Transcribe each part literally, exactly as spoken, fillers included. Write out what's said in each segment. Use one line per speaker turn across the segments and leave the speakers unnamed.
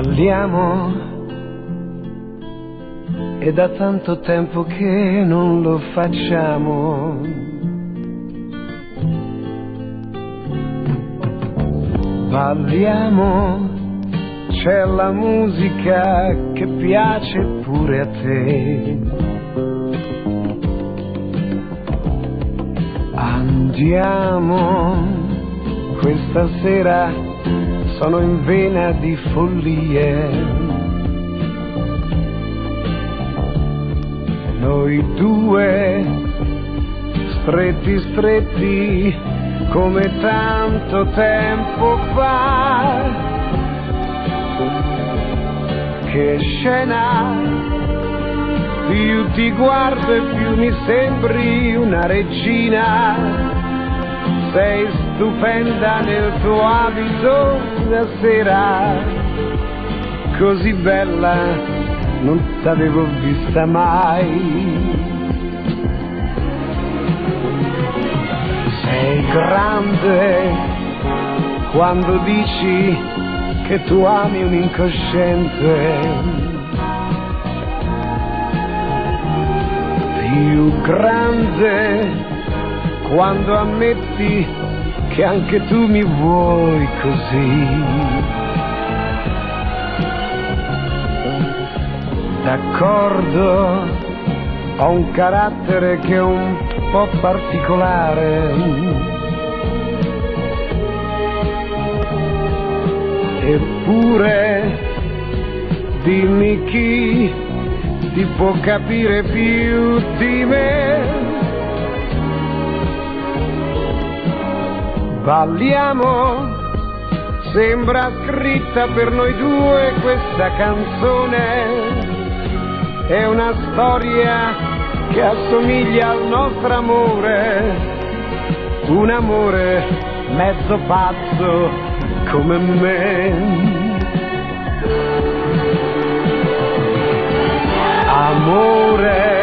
Balliamo, è da tanto tempo che non lo facciamo. Balliamo, c'è la musica che piace pure a te. Andiamo, questa sera sono in vena di follie. Noi due, stretti stretti come tanto tempo fa. Che scena, più ti guardo e più mi sembri una regina. Sei stupenda nel tuo abito da sera, così bella non t'avevo vista mai. Sei grande quando dici che tu ami un incosciente, più grande quando ammetti che anche tu mi vuoi così. D'accordo, ho un carattere che è un po' particolare, eppure dimmi chi ti può capire più di me. Balliamo, sembra scritta per noi due questa canzone. È una storia che assomiglia al nostro amore, un amore mezzo pazzo come me. Amore,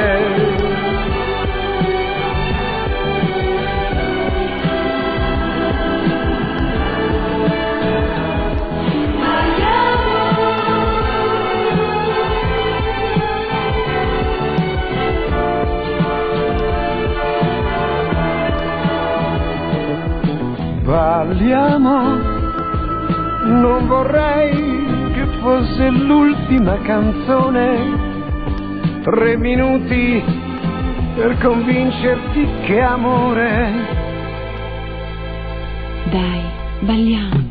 balliamo, non vorrei che fosse l'ultima canzone. Tre minuti per convincerti che amore.
Dai, balliamo.